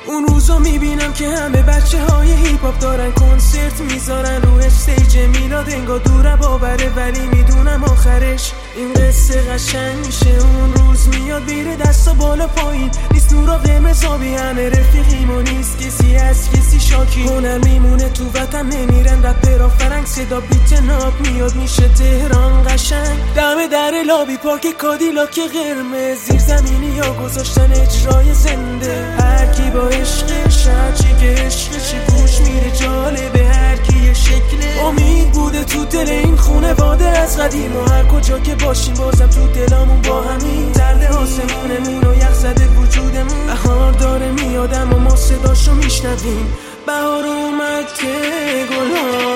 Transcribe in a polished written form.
اون روزا میبینم که همه بچه های هیپ هاپ دارن کنسرت میذارن رو استیج میلاد، انگار دوره باوره ولی میدونم آخرش این قصه قشنگ میشه. اون روز میاد میره دستا بالا پایین، نیست نورا قرمزابی، همه رفیقیم و نیست کسی از کسی شاکی. هنر میمونه تو وطن، نمیرن رپرها فرنگ، صدا بیت ناب میاد میشه تهران قشنگ. دم در لابی پارک کادیلاک قرمز، زیر زمینی یا گذاشتن اجرای زنده. هر کی با عشقش، هرچی که عشقش گوش میره جالبه، هر کی یه شکله. امید بوده تو دل این خونه واده از قدیم، و هر کجا که باشیم بازم تو دلامون با همین درد آسمونمون و یخ زده وجودمون. بهار داره میادم و ما صداشو میشنویم، بهار اومد که گلها